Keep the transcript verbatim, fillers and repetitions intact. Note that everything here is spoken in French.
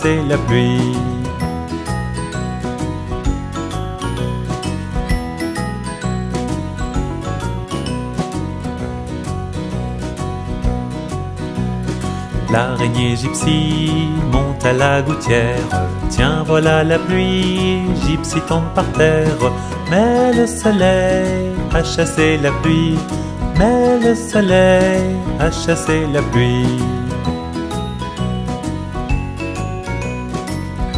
chasser la pluie. L'araignée gypsy monte à la gouttière. Tiens, voilà la pluie, Gypsy tombe par terre. Mais le soleil a chassé la pluie, mais le soleil a chassé la pluie.